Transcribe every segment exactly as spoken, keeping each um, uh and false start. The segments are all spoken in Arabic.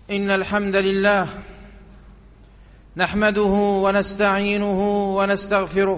إن الحمد لله نحمده ونستعينه ونستغفره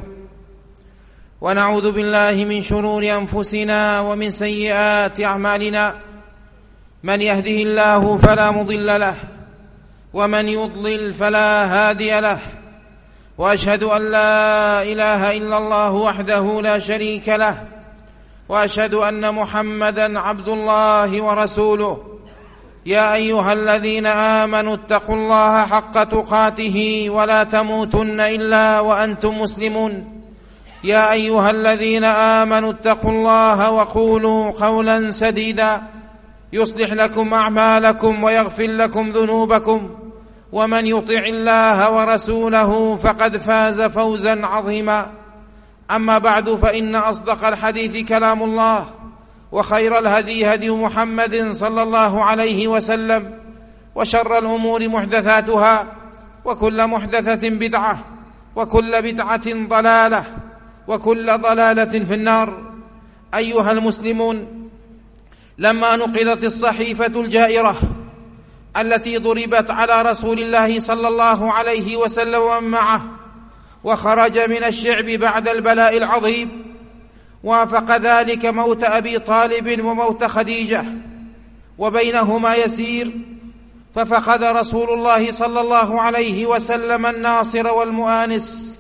ونعوذ بالله من شرور أنفسنا ومن سيئات أعمالنا. من يهده الله فلا مضل له ومن يضلل فلا هادي له، وأشهد أن لا إله إلا الله وحده لا شريك له، وأشهد أن محمدًا عبد الله ورسوله. يا أيها الذين آمنوا اتقوا الله حق تقاته ولا تموتن إلا وأنتم مسلمون. يا أيها الذين آمنوا اتقوا الله وقولوا قولا سديدا يصلح لكم أعمالكم ويغفر لكم ذنوبكم، ومن يطع الله ورسوله فقد فاز فوزا عظيما. أما بعد، فإن أصدق الحديث كلام الله، وخير الهدي هدي محمد صلى الله عليه وسلم، وشر الأمور محدثاتها، وكل محدثة بدعة، وكل بدعة ضلالة، وكل ضلالة في النار. أيها المسلمون، لما نقلت الصحيفة الجائرة التي ضربت على رسول الله صلى الله عليه وسلم ومن معه وخرج من الشعب بعد البلاء العظيم، وافق ذلك موت أبي طالب وموت خديجة، وبينهما يسير، ففقد رسول الله صلى الله عليه وسلم الناصر والمؤانس.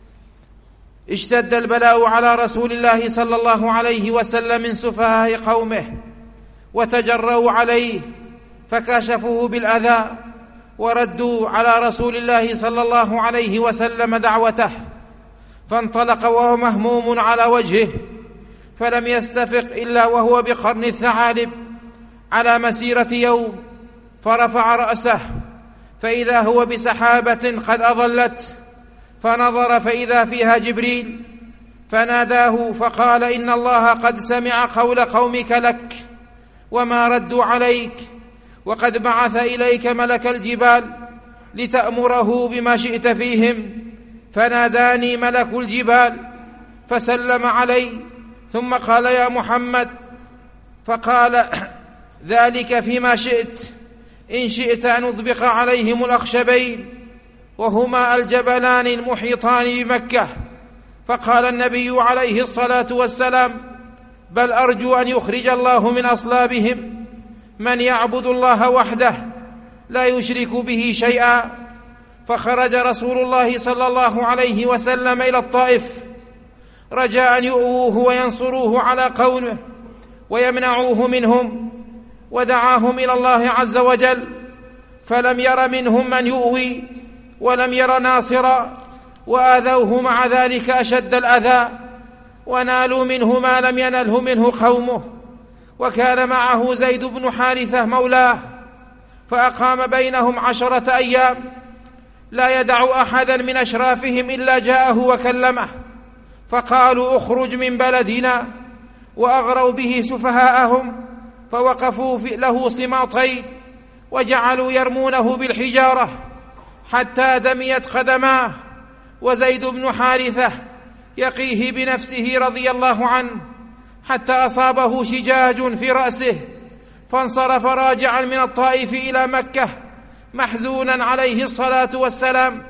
اشتد البلاء على رسول الله صلى الله عليه وسلم من سفهاء قومه، وتجرؤوا عليه فكشفوه بالأذى، وردوا على رسول الله صلى الله عليه وسلم دعوته، فانطلق وهو مهموم على وجهه، فلم يستفق إلا وهو بقرن الثعالب على مسيرة يوم، فرفع رأسه فإذا هو بسحابة قد أظلت، فنظر فإذا فيها جبريل، فناداه فقال: إن الله قد سمع قول قومك لك وما ردوا عليك، وقد بعث إليك ملك الجبال لتأمره بما شئت فيهم. فناداني ملك الجبال فسلم علي، ثم قال: يا محمد، فقال: ذلك فيما شئت، إن شئت أن أطبق عليهم الأخشبين، وهما الجبلان المحيطان بمكة. فقال النبي عليه الصلاة والسلام: بل أرجو أن يخرج الله من أصلابهم من يعبد الله وحده لا يشرك به شيئا. فخرج رسول الله صلى الله عليه وسلم إلى الطائف رجاء أن يؤووه وينصروه على قومه ويمنعوه منهم، ودعاهم إلى الله عز وجل، فلم ير منهم من يؤوي ولم ير ناصرا، وآذوه مع ذلك أشد الأذى، ونالوا منه ما لم ينله منه قومه. وكان معه زيد بن حارثة مولاه، فأقام بينهم عشرة أيام لا يدع أحدا من أشرافهم إلا جاءه وكلمه، فقالوا: اخرج من بلدنا، وأغروا به سفهاءهم، فوقفوا له صماطين وجعلوا يرمونه بالحجارة حتى دميت قدماه، وزيد بن حارثة يقيه بنفسه رضي الله عنه حتى أصابه شجاج في رأسه، فانصرف راجعا من الطائف إلى مكة محزونا عليه الصلاة والسلام.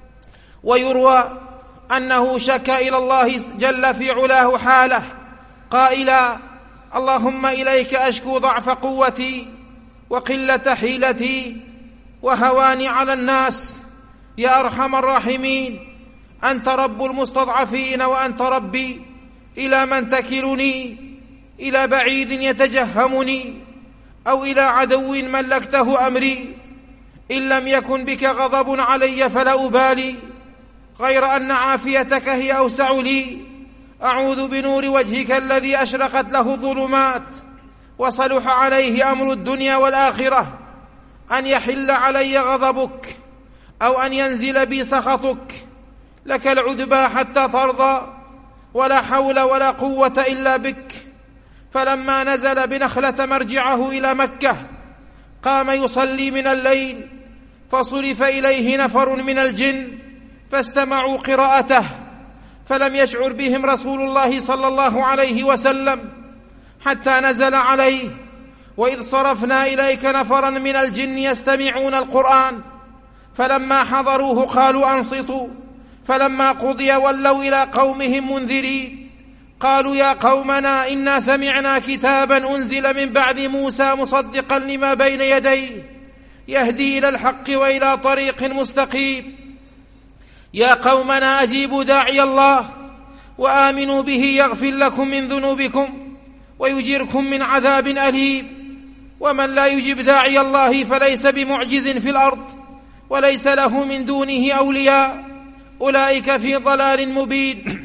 ويروى أنه شكى إلى الله جل في علاه حاله قائلا: اللهم إليك أشكو ضعف قوتي وقلة حيلتي وهواني على الناس، يا أرحم الراحمين، أنت رب المستضعفين وأنت ربي، إلى من تكلني؟ إلى بعيد يتجهمني أو إلى عدو ملكته أمري؟ إن لم يكن بك غضب علي فلا أبالي، غير أن عافيتك هي أوسع لي. أعوذ بنور وجهك الذي أشرقت له الظلمات وصلح عليه أمر الدنيا والآخرة أن يحل علي غضبك أو أن ينزل بي سخطك. لك العذبى حتى ترضى، ولا حول ولا قوة إلا بك. فلما نزل بنخلة مرجعه إلى مكة قام يصلي من الليل، فصرف إليه نفر من الجن فاستمعوا قراءته، فلم يشعر بهم رسول الله صلى الله عليه وسلم حتى نزل عليه وإذ صرفنا إليك نفرا من الجن يستمعون القرآن فلما حضروه قالوا أنصتوا فلما قضي ولوا إلى قومهم منذرين قالوا يا قومنا إنا سمعنا كتابا أنزل من بعد موسى مصدقا لما بين يديه يهدي إلى الحق وإلى طريق مستقيم يا قومنا أجيبوا داعي الله وآمنوا به يغفر لكم من ذنوبكم ويجيركم من عذاب أليم ومن لا يجب داعي الله فليس بمعجز في الأرض وليس له من دونه أولياء أولئك في ضلال مبين.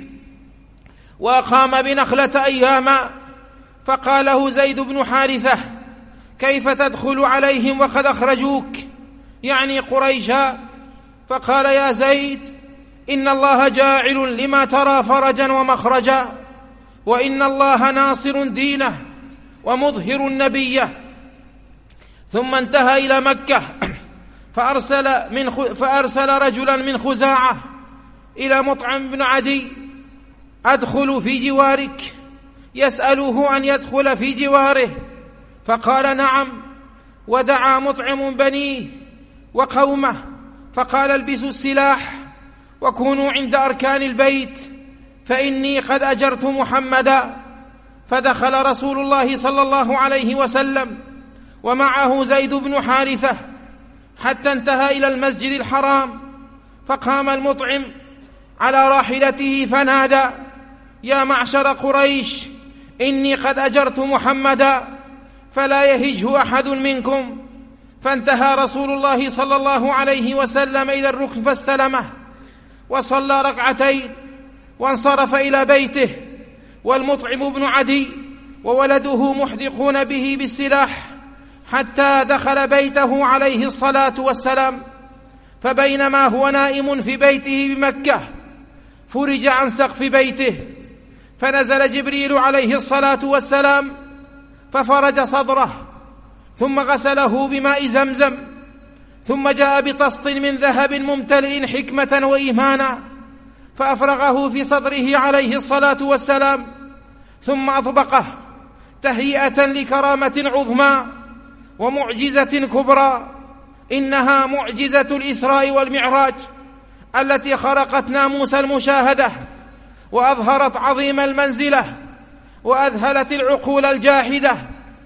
وأقام بنخلة أياما فقال له زيد بن حارثة كيف تدخل عليهم وقد أخرجوك يعني قريشا؟ فقال يا زيد إن الله جاعل لما ترى فرجا ومخرجا وإن الله ناصر دينه ومظهر نبيه. ثم انتهى إلى مكة فأرسل, من فأرسل رجلا من خزاعة إلى مطعم بن عدي أدخل في جوارك يسأله أن يدخل في جواره فقال نعم ودعا مطعم بنيه وقومه فقال البسوا السلاح وكونوا عند أركان البيت فإني قد أجرت محمدا. فدخل رسول الله صلى الله عليه وسلم ومعه زيد بن حارثة حتى انتهى إلى المسجد الحرام فقام المطعم على راحلته فنادى يا معشر قريش إني قد أجرت محمدا فلا يهجه أحد منكم. فانتهى رسول الله صلى الله عليه وسلم إلى الركن فاستلمه وصلى ركعتين وانصرف إلى بيته والمطعم بن عدي وولده محدقون به بالسلاح حتى دخل بيته عليه الصلاة والسلام. فبينما هو نائم في بيته بمكة فرج عن سقف بيته فنزل جبريل عليه الصلاة والسلام ففرج صدره ثم غسله بماء زمزم ثم جاء بطست من ذهب ممتلئ حكمة وإيمانا فأفرغه في صدره عليه الصلاة والسلام ثم أطبقه تهيئة لكرامة عظمى ومعجزة كبرى إنها معجزة الإسراء والمعراج التي خرقت ناموس المشاهدة وأظهرت عظيم المنزلة وأذهلت العقول الجاحدة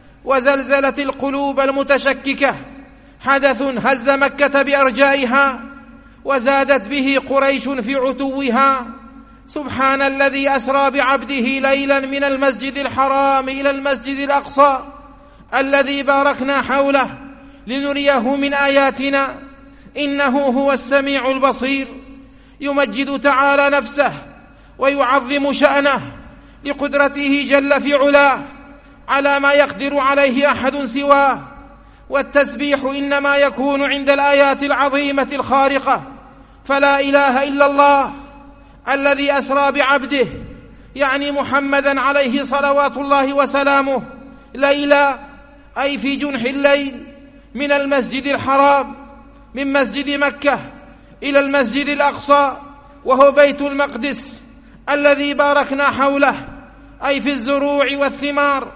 وزلزلت القلوب المتشككة. حدث هز مكة بأرجائها وزادت به قريش في عتوها. سبحان الذي أسرى بعبده ليلا من المسجد الحرام إلى المسجد الأقصى الذي باركنا حوله لنريه من آياتنا إنه هو السميع البصير. يمجد تعالى نفسه ويعظم شأنه لقدرته جل في علاه على ما يقدر عليه أحد سواه. والتسبيح إنما يكون عند الآيات العظيمة الخارقة. فلا إله إلا الله الذي أسرى بعبده يعني محمدا عليه صلوات الله وسلامه ليلا أي في جنح الليل من المسجد الحرام من مسجد مكة إلى المسجد الأقصى وهو بيت المقدس الذي باركنا حوله أي في الزروع والثمار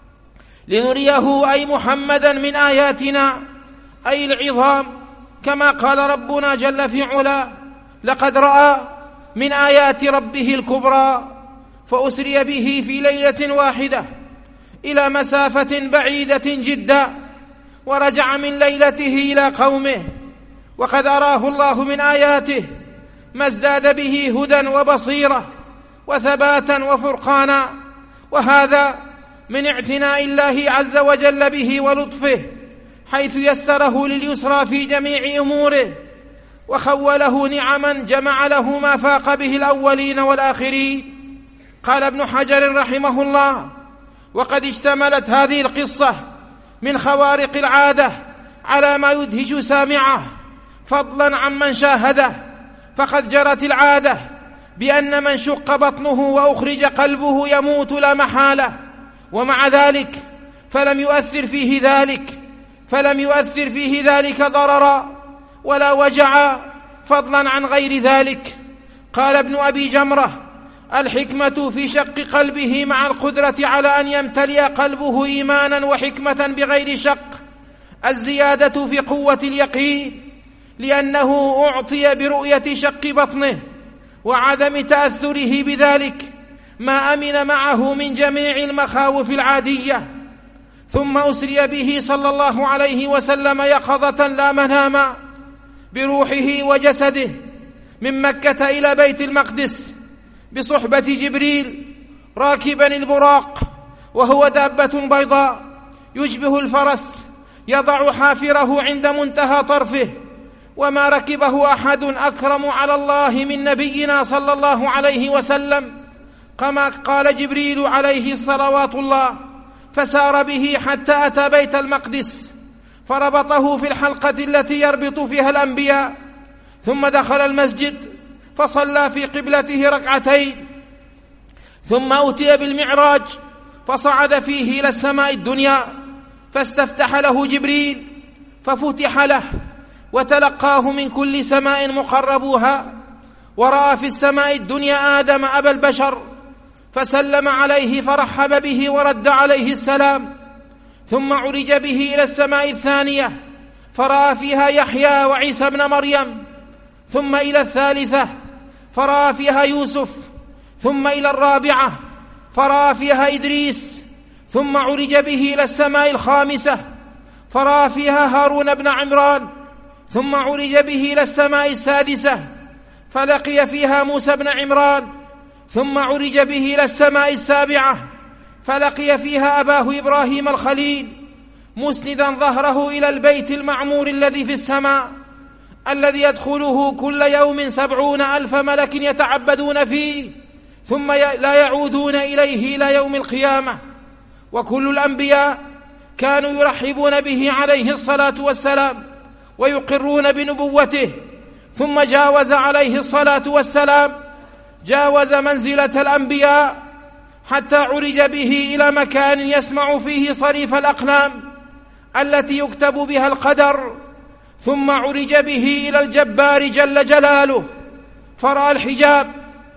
لنريه أي محمدا من آياتنا أي العظام كما قال ربنا جل في علا لقد رأى من آيات ربه الكبرى. فأسري به في ليلة واحدة إلى مسافة بعيدة جدا ورجع من ليلته إلى قومه وقد أراه الله من آياته ما ازداد به هدى وبصيرة وثباتا وفرقانا. وهذا من اعتناء الله عز وجل به ولطفه حيث يسره لليسرى في جميع أموره وخوله نعما جمع له ما فاق به الأولين والآخرين. قال ابن حجر رحمه الله وقد اشتملت هذه القصة من خوارق العادة على ما يدهش سامعه فضلا عن من شاهده. فقد جرت العادة بأن من شق بطنه وأخرج قلبه يموت لا محالة ومع ذلك فلم يؤثر فيه ذلك فلم يؤثر فيه ذلك ضررا ولا وجعا فضلا عن غير ذلك. قال ابن أبي جمرة الحكمة في شق قلبه مع القدرة على أن يمتلئ قلبه إيمانا وحكمة بغير شق، الزيادة في قوة اليقين، لأنه أعطي برؤية شق بطنه وعدم تأثره بذلك ما أمن معه من جميع المخاوف العادية. ثم أسري به صلى الله عليه وسلم يقظة لا مناما بروحه وجسده من مكة إلى بيت المقدس بصحبة جبريل راكبا البراق، وهو دابة بيضاء يشبه الفرس يضع حافره عند منتهى طرفه، وما ركبه أحد أكرم على الله من نبينا صلى الله عليه وسلم، كما قال جبريل عليه صلوات الله: فسار به حتى أتى بيت المقدس فربطه في الحلقة التي يربط فيها الأنبياء، ثم دخل المسجد فصلى في قبلته ركعتين، ثم أتي بالمعراج فصعد فيه إلى السماء الدنيا فاستفتح له جبريل ففتح له، وتلقاه من كل سماء مقربوها، ورأى في السماء الدنيا آدم أبا البشر فسلم عليه فرحب به ورد عليه السلام، ثم عرج به إلى السماء الثانية فرأى فيها يحيى وعيسى ابن مريم، ثم إلى الثالثة فرأى فيها يوسف، ثم إلى الرابعة فرأى فيها إدريس، ثم عرج به إلى السماء الخامسة فرأى فيها هارون بن عمران، ثم عرج به إلى السماء السادسة فلقي فيها موسى بن عمران، ثم عرج به إلى السماء السابعة فلقي فيها أباه إبراهيم الخليل مسندا ظهره إلى البيت المعمور الذي في السماء، الذي يدخله كل يوم سبعون ألف ملك يتعبدون فيه ثم لا يعودون إليه إلى يوم القيامة. وكل الأنبياء كانوا يرحبون به عليه الصلاة والسلام ويقرون بنبوته، ثم جاوز عليه الصلاة والسلام جاوز منزلة الأنبياء حتى عرج به إلى مكان يسمع فيه صريف الأقلام التي يكتب بها القدر، ثم عرج به إلى الجبار جل جلاله فرأى الحجاب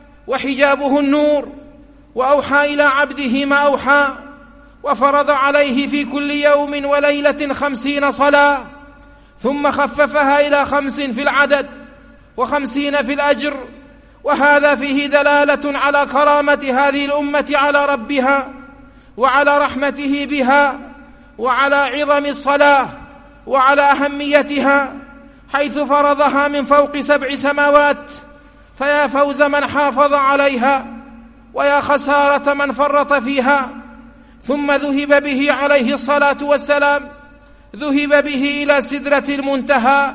وحجابه النور، وأوحى إلى عبده ما أوحى، وفرض عليه في كل يوم وليلة خمسين صلاة، ثم خففها إلى خمس في العدد وخمسين في الأجر. وهذا فيه دلالة على كرامة هذه الأمة على ربها وعلى رحمته بها وعلى عظم الصلاة وعلى أهميتها، حيث فرضها من فوق سبع سماوات، فيا فوز من حافظ عليها ويا خسارة من فرط فيها. ثم ذهب به عليه الصلاة والسلام ذهب به إلى سدرة المنتهى،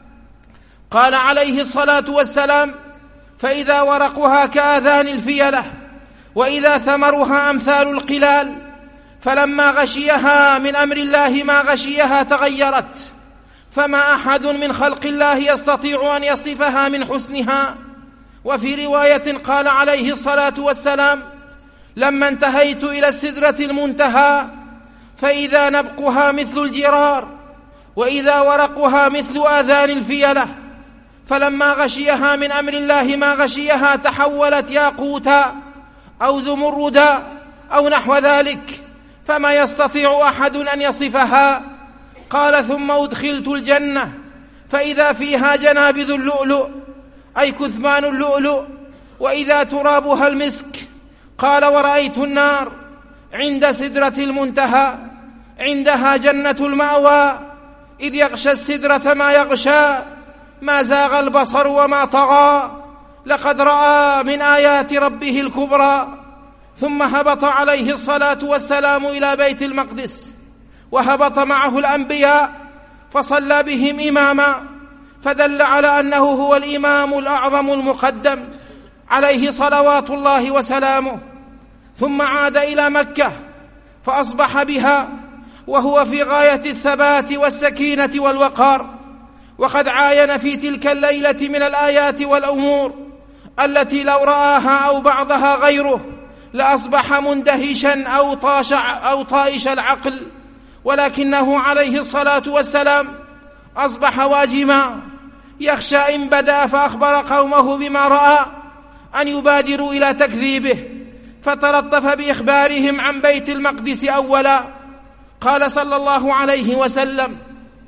قال عليه الصلاة والسلام: فإذا ورقها كآذان الفيلة وإذا ثمرها أمثال القلال، فلما غشيها من أمر الله ما غشيها تغيرت، فما أحد من خلق الله يستطيع أن يصفها من حسنها. وفي رواية قال عليه الصلاة والسلام: لما انتهيت إلى السدرة المنتهى فإذا نبقها مثل الجرار وإذا ورقها مثل آذان الفيلة، فلما غشيها من أمر الله ما غشيها تحولت ياقوتا أو زمردا أو نحو ذلك، فما يستطيع أحد أن يصفها. قال: ثم أدخلت الجنة فإذا فيها جنابذ اللؤلؤ أي كثمان اللؤلؤ، وإذا ترابها المسك. قال: ورأيت النار عند سدرة المنتهى عندها جنة المأوى، إذ يغشى السدرة ما يغشى، ما زاغ البصر وما طغى، لقد رأى من آيات ربه الكبرى. ثم هبط عليه الصلاة والسلام إلى بيت المقدس، وهبط معه الأنبياء فصلى بهم إماما، فدل على أنه هو الإمام الأعظم المقدم عليه صلوات الله وسلامه. ثم عاد إلى مكة فأصبح بها وهو في غاية الثبات والسكينة والوقار، وقد عاين في تلك الليلة من الآيات والأمور التي لو رآها أو بعضها غيره لأصبح مندهشا أو, طاشع أو طائش العقل، ولكنه عليه الصلاة والسلام أصبح واجما يخشى إن بدأ فأخبر قومه بما رأى أن يبادروا إلى تكذيبه، فتلطف بإخبارهم عن بيت المقدس أولا. قال صلى الله عليه وسلم: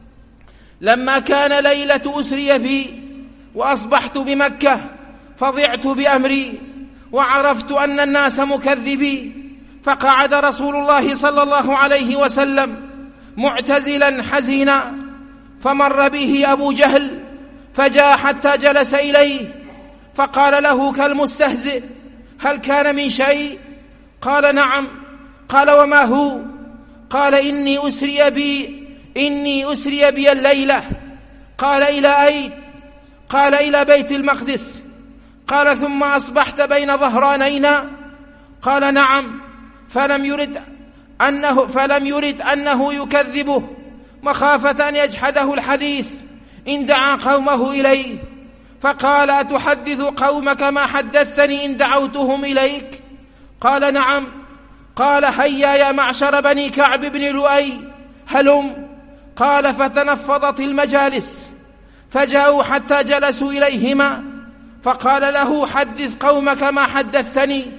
لما كان ليلة أسري بي وأصبحت بمكة فضعت بأمري وعرفت أن الناس مكذبي، فقعد رسول الله صلى الله عليه وسلم معتزلا حزينا، فمر به أبو جهل فجاء حتى جلس إليه فقال له كالمستهزئ: هل كان من شيء؟ قال: نعم. قال: وما هو؟ قال: إني أسري بي إني أسري بي الليلة. قال: إلى أين؟ قال: إلى بيت المقدس. قال: ثم أصبحت بين ظهرانينا؟ قال: نعم. فلم يرد أنه, فلم يرد أنه يكذبه مخافة أن يجحده الحديث إن دعا قومه إليه، فقال: أتحدث قومك ما حدثتني إن دعوتهم إليك؟ قال: نعم. قال: هيا يا معشر بني كعب بن لؤي هلم. قال: فتنفضت المجالس فجاءوا حتى جلسوا إليهما، فقال له: حدث قومك ما حدثتني.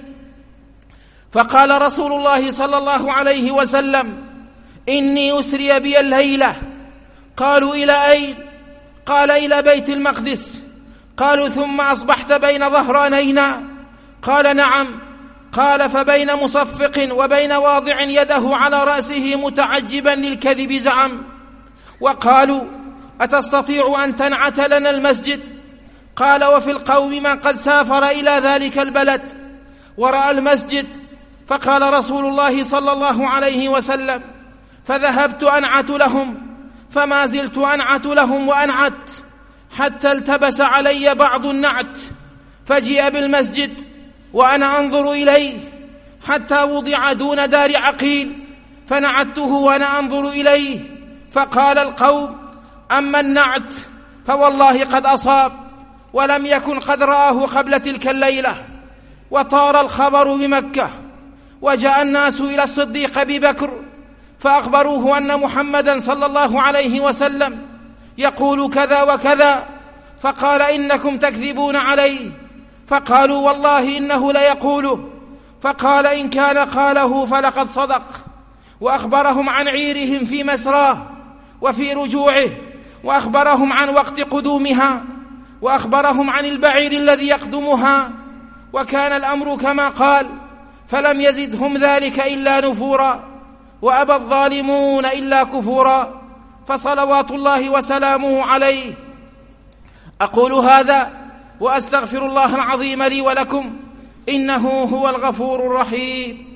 فقال رسول الله صلى الله عليه وسلم: إني أسري بي الليلة. قالوا: إلى أين؟ قال: إلى بيت المقدس. قالوا: ثم أصبحت بين ظهرانينا؟ قال: نعم. قال: فبين مصفق وبين واضع يده على رأسه متعجبا للكذب زعم. وقالوا: أتستطيع أن تنعت لنا المسجد؟ قال: وفي القوم من قد سافر إلى ذلك البلد ورأى المسجد. فقال رسول الله صلى الله عليه وسلم: فذهبت أنعت لهم، فما زلت أنعت لهم وأنعت حتى التبس علي بعض النعت، فجيء بالمسجد وأنا أنظر إليه حتى وضع دون دار عقيل، فنعته وأنا أنظر إليه، فقال القوم: أما النعت فوالله قد أصاب، ولم يكن قد رآه قبل تلك الليلة. وطار الخبر بمكة، وجاء الناس إلى الصديق أبي بكر فأخبروه أن محمدا صلى الله عليه وسلم يقول كذا وكذا، فقال: إنكم تكذبون عليه. فقالوا: والله إنه ليقوله. فقال: إن كان قاله فلقد صدق. وأخبرهم عن عيرهم في مسراه وفي رجوعه، وأخبرهم عن وقت قدومها، وأخبرهم عن البعير الذي يقدمها، وكان الأمر كما قال، فلم يزدهم ذلك إلا نفورا، وأبى الظالمون إلا كفورا، فصلوات الله وسلامه عليه. أقول هذا وأستغفر الله العظيم لي ولكم، إنه هو الغفور الرحيم.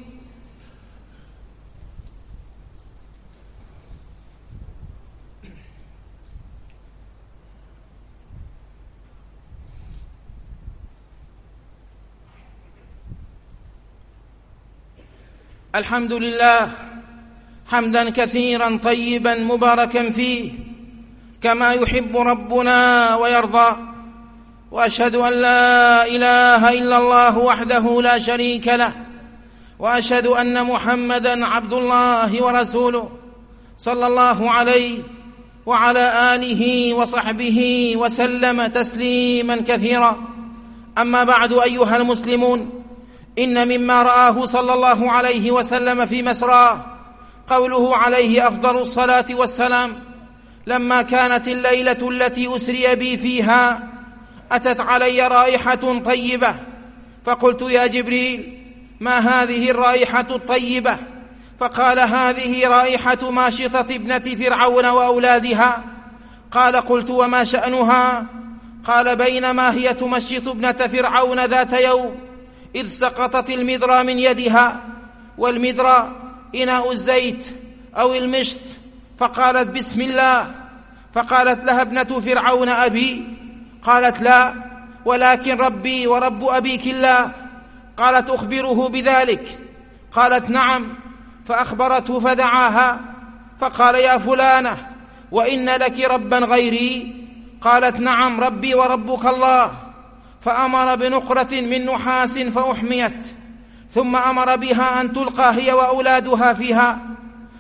الحمد لله حمدا كثيرا طيبا مباركا فيه كما يحب ربنا ويرضى، وأشهد أن لا إله إلا الله وحده لا شريك له، وأشهد أن محمدا عبد الله ورسوله صلى الله عليه وعلى آله وصحبه وسلم تسليما كثيرا. أما بعد، أيها المسلمون، إن مما رآه صلى الله عليه وسلم في مسراه قوله عليه أفضل الصلاة والسلام: لما كانت الليلة التي أسري بي فيها أتت علي رائحة طيبة، فقلت: يا جبريل، ما هذه الرائحة الطيبة؟ فقال: هذه رائحة ماشطة ابنة فرعون وأولادها. قال: قلت: وما شأنها؟ قال: بينما هي تمشط ابنة فرعون ذات يوم إذ سقطت المدرى من يدها، والمدرى إناء الزيت أو المشط، فقالت: بسم الله. فقالت لها ابنة فرعون: أبي؟ قالت: لا، ولكن ربي ورب أبيك الله. قالت: أخبره بذلك؟ قالت: نعم. فأخبرته فدعاها فقال: يا فلانة، وإن لك ربا غيري؟ قالت: نعم، ربي وربك الله. فأمر بنقرة من نحاس فأحميت، ثم أمر بها أن تلقى هي وأولادها فيها.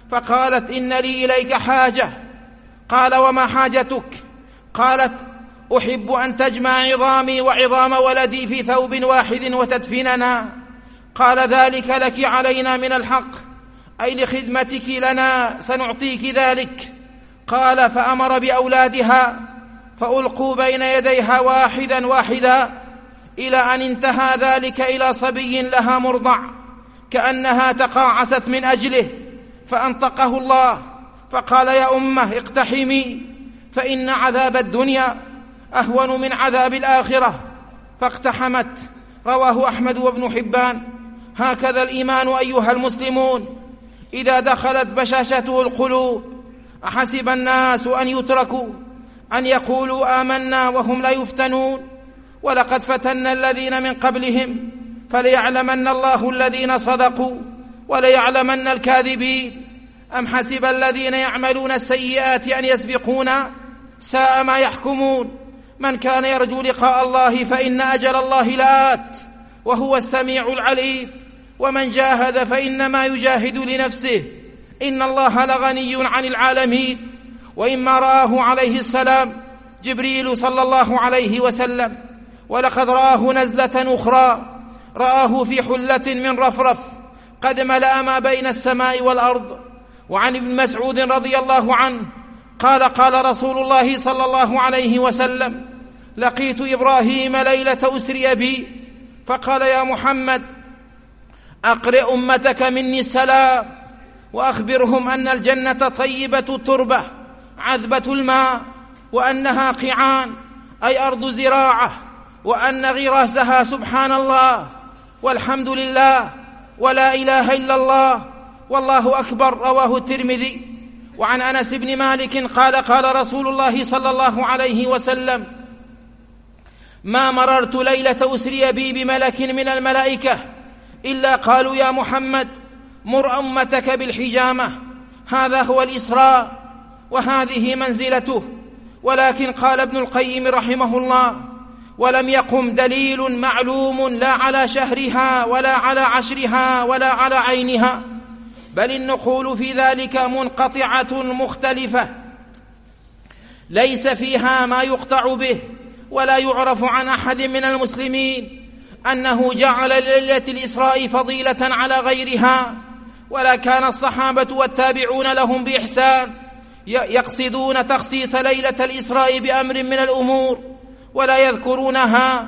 فقالت: إن لي إليك حاجة. قال: وما حاجتك؟ قالت: أحب أن تجمع عظامي وعظام ولدي في ثوب واحد وتدفننا. قال ذلك لك علينا من الحق، أي لخدمتك لنا سنعطيك ذلك. قال فأمر بأولادها فألقوا بين يديها واحدا واحدا إلى أن انتهى ذلك إلى صبي لها مرضع كأنها تقاعست من أجله، فأنطقه الله فقال يا أمه اقتحمي فإن عذاب الدنيا أهون من عذاب الآخرة، فاقتحمت. رواه أحمد وابن حبان. هكذا الإيمان أيها المسلمون إذا دخلت بشاشته القلوب. أحسب الناس أن يتركوا أن يقولوا آمنا وهم لا يفتنون؟ ولقد فتنا الذين من قبلهم فليعلمن الله الذين صدقوا وليعلمن الكاذبين. أم حسب الذين يعملون السيئات أن يسبقونا؟ ساء ما يحكمون. من كان يرجو لقاء الله فإن أجل الله لآت وهو السميع العليم، ومن جاهد فإنما يجاهد لنفسه، إن الله لغني عن العالمين. وإما رآه عليه السلام جبريل صلى الله عليه وسلم، ولقد رآه نزلة أخرى، رآه في حلة من رفرف قد ملأ ما بين السماء والأرض. وعن ابن مسعود رضي الله عنه قال قال رسول الله صلى الله عليه وسلم لقيت إبراهيم ليلة أسري بي فقال يا محمد أقرئ أمتك مني السلام وأخبرهم أن الجنة طيبة التربة عذبة الماء، وأنها قيعان أي أرض زراعة، وأن غراسها سبحان الله والحمد لله ولا إله إلا الله والله أكبر. رواه الترمذي. وعن أنس بن مالك قال قال رسول الله صلى الله عليه وسلم ما مررت ليلة أسري بي بملك من الملائكة إلا قالوا يا محمد مر أمتك بالحجامة. هذا هو الإسراء وهذه منزلته. ولكن قال ابن القيم رحمه الله ولم يقم دليل معلوم لا على شهرها ولا على عشرها ولا على عينها، بل النقول في ذلك منقطعة مختلفة ليس فيها ما يقطع به، ولا يعرف عن أحد من المسلمين أنه جعل ليلة الإسراء فضيلة على غيرها، ولا كان الصحابة والتابعون لهم بإحسان يقصدون تخصيص ليلة الإسراء بأمر من الأمور ولا يذكرونها،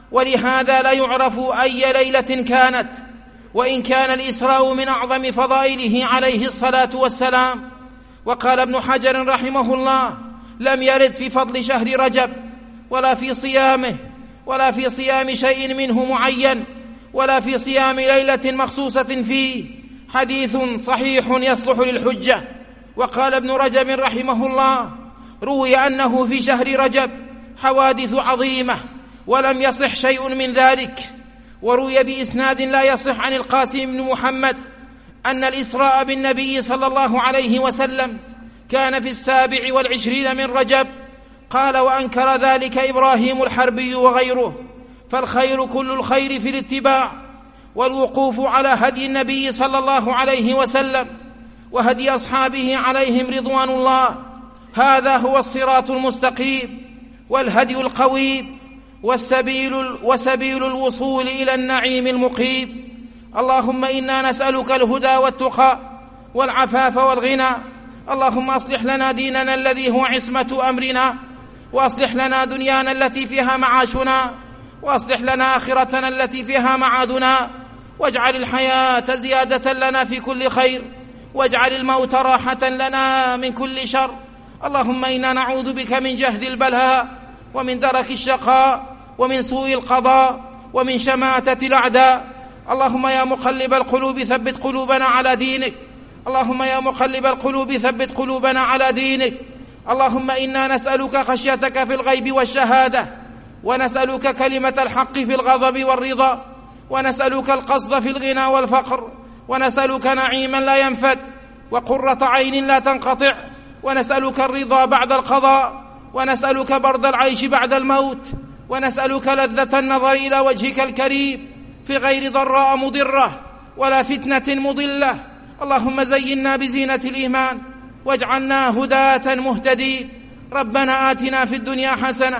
ولهذا لا يعرف أي ليلة كانت، وإن كان الإسراء من أعظم فضائله عليه الصلاة والسلام. وقال ابن حجر رحمه الله لم يرد في فضل شهر رجب ولا في صيامه ولا في صيام شيء منه معين ولا في صيام ليلة مخصوصة فيه حديث صحيح يصلح للحجة. وقال ابن رجب رحمه الله روي أنه في شهر رجب حوادث عظيمة ولم يصح شيء من ذلك. وروي بإسناد لا يصح عن القاسم بن محمد أن الإسراء بالنبي صلى الله عليه وسلم كان في السابع والعشرين من رجب. قال وأنكر ذلك إبراهيم الحربي وغيره. فالخير كل الخير في الاتباع والوقوف على هدي النبي صلى الله عليه وسلم وهدي أصحابه عليهم رضوان الله، هذا هو الصراط المستقيم والهدي القويم والسبيل, وسبيل الوصول إلى النعيم المقيم. اللهم إنا نسألك الهدى والتقى والعفاف والغنى. اللهم أصلح لنا ديننا الذي هو عصمة أمرنا، وأصلح لنا دنيانا التي فيها معاشنا، وأصلح لنا آخرتنا التي فيها معادنا، واجعل الحياة زيادة لنا في كل خير، واجعل الموت راحة لنا من كل شر. اللهم إنا نعوذ بك من جهد البلاء ومن درك الشقاء ومن سوء القضاء ومن شماتة الأعداء. اللهم يا مقلب القلوب ثبت قلوبنا على دينك. اللهم يا مقلب القلوب ثبت قلوبنا على دينك. اللهم إنا نسألك خشيتك في الغيب والشهادة، ونسألك كلمة الحق في الغضب والرضا، ونسألك القصد في الغنى والفقر، ونسألك نعيما لا ينفد وقرة عين لا تنقطع، ونسألك الرضا بعد القضاء، ونسألك برد العيش بعد الموت، ونسألك لذة النظر إلى وجهك الكريم في غير ضراء مضرة ولا فتنة مضلة. اللهم زينا بزينة الإيمان واجعلنا هداة مهتدين. ربنا آتنا في الدنيا حسنة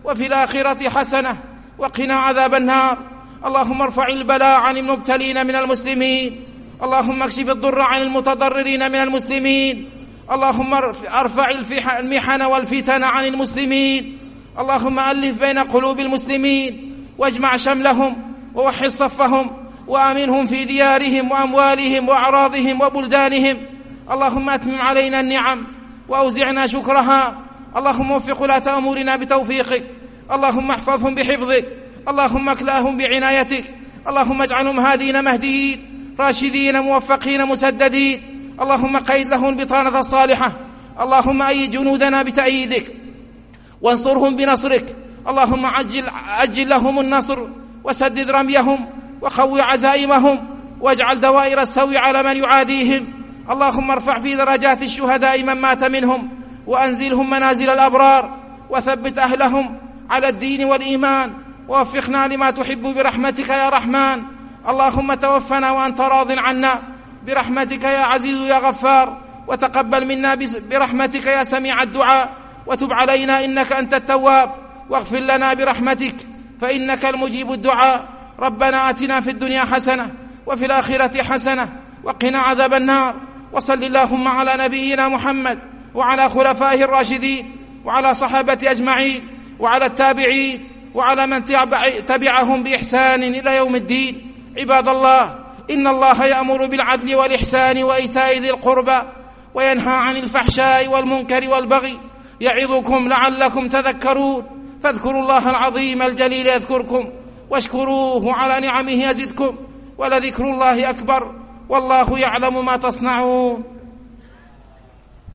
وفي الآخرة حسنة وقنا عذاب النار. اللهم ارفع البلاء عن المبتلين من المسلمين، اللهم اكشف الضر عن المتضررين من المسلمين، اللهم ارفع المحن والفتن عن المسلمين، اللهم ألف بين قلوب المسلمين واجمع شملهم ووحد صفهم وآمنهم في ديارهم وأموالهم وأعراضهم وبلدانهم. اللهم أتمم علينا النعم وأوزعنا شكرها. اللهم وفق ولاة أمورنا بتوفيقك، اللهم احفظهم بحفظك، اللهم اكلاهم بعنايتك، اللهم اجعلهم هادين مهديين راشدين موفقين مسددين. اللهم قيد لهم البطانة الصالحة. اللهم أيد جنودنا بتأييدك وانصرهم بنصرك. اللهم عجل, عجل لهم النصر وسدد رميهم وقوي عزائمهم واجعل دوائر السوء على من يعاديهم. اللهم ارفع في درجات الشهداء من مات منهم وأنزلهم منازل الأبرار وثبت أهلهم على الدين والإيمان ووفقنا لما تحب برحمتك يا رحمن. اللهم توفنا وأنت راض عنا برحمتك يا عزيز يا غفار، وتقبل منا برحمتك يا سميع الدعاء، وتب علينا إنك أنت التواب، واغفر لنا برحمتك فإنك المجيب الدعاء. ربنا آتنا في الدنيا حسنة وفي الآخرة حسنة وقنا عذاب النار. وصل اللهم على نبينا محمد وعلى خلفائه الراشدين وعلى صحابة أجمعين وعلى التابعين وعلى من تبعهم بإحسان إلى يوم الدين. عباد الله، إن الله يأمر بالعدل والإحسان وإيتاء ذي القربى وينهى عن الفحشاء والمنكر والبغي، يعظكم لعلكم تذكرون. فاذكروا الله العظيم الجليل يذكركم واشكروه على نعمه يزدكم، ولذكر الله أكبر، والله يعلم ما تصنعون.